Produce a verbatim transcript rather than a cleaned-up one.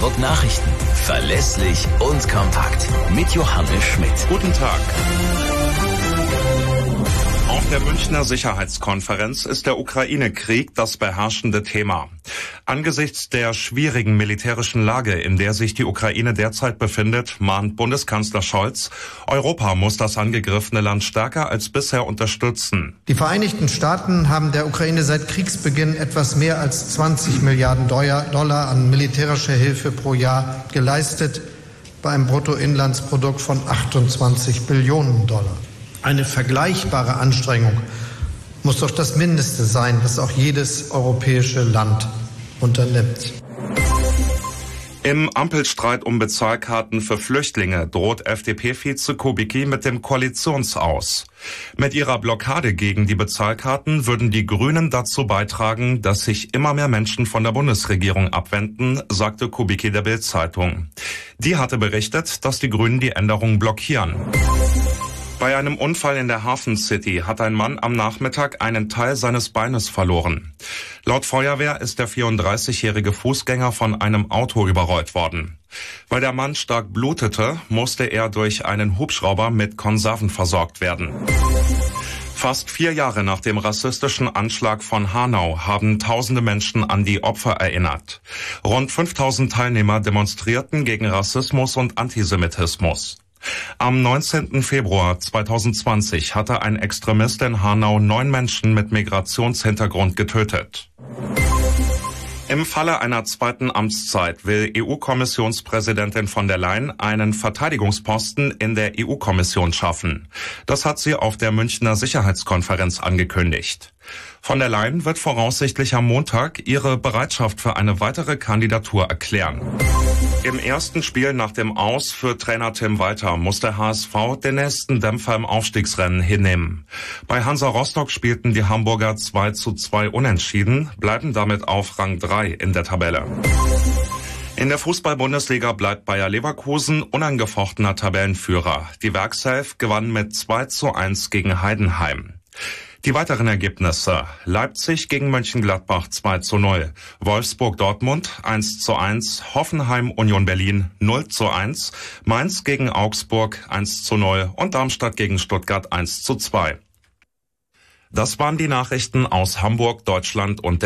Hamburg Nachrichten. Verlässlich und kompakt. Mit Johannes Schmidt. Guten Tag. Auf der Münchner Sicherheitskonferenz ist der Ukraine-Krieg das beherrschende Thema. Angesichts der schwierigen militärischen Lage, in der sich die Ukraine derzeit befindet, mahnt Bundeskanzler Scholz, Europa muss das angegriffene Land stärker als bisher unterstützen. Die Vereinigten Staaten haben der Ukraine seit Kriegsbeginn etwas mehr als zwanzig Milliarden Dollar an militärischer Hilfe pro Jahr geleistet, bei einem Bruttoinlandsprodukt von achtundzwanzig Billionen Dollar. Eine vergleichbare Anstrengung muss doch das Mindeste sein, das auch jedes europäische Land unternimmt. Im Ampelstreit um Bezahlkarten für Flüchtlinge droht F D P-Vize Kubicki mit dem Koalitionsaus. Mit ihrer Blockade gegen die Bezahlkarten würden die Grünen dazu beitragen, dass sich immer mehr Menschen von der Bundesregierung abwenden, sagte Kubicki der Bild-Zeitung. Die hatte berichtet, dass die Grünen die Änderung blockieren. Bei einem Unfall in der Hafen City hat ein Mann am Nachmittag einen Teil seines Beines verloren. Laut Feuerwehr ist der vierunddreißigjährige Fußgänger von einem Auto überrollt worden. Weil der Mann stark blutete, musste er durch einen Hubschrauber mit Konserven versorgt werden. Fast vier Jahre nach dem rassistischen Anschlag von Hanau haben tausende Menschen an die Opfer erinnert. Rund fünftausend Teilnehmer demonstrierten gegen Rassismus und Antisemitismus. Am neunzehnten Februar zweitausendzwanzig hatte ein Extremist in Hanau neun Menschen mit Migrationshintergrund getötet. Im Falle einer zweiten Amtszeit will E U-Kommissionspräsidentin von der Leyen einen Verteidigungsposten in der E U-Kommission schaffen. Das hat sie auf der Münchner Sicherheitskonferenz angekündigt. Von der Leyen wird voraussichtlich am Montag ihre Bereitschaft für eine weitere Kandidatur erklären. Im ersten Spiel nach dem Aus für Trainer Tim Walter muss der H S V den nächsten Dämpfer im Aufstiegsrennen hinnehmen. Bei Hansa Rostock spielten die Hamburger zwei zu zwei unentschieden, bleiben damit auf Rang drei in der Tabelle. In der Fußball-Bundesliga bleibt Bayer Leverkusen unangefochtener Tabellenführer. Die Werkself gewann mit zwei zu eins gegen Heidenheim. Die weiteren Ergebnisse: Leipzig gegen Mönchengladbach zwei zu null, Wolfsburg-Dortmund eins zu eins, Hoffenheim-Union Berlin null zu eins, Mainz gegen Augsburg eins zu null und Darmstadt gegen Stuttgart eins zu zwei. Das waren die Nachrichten aus Hamburg, Deutschland und der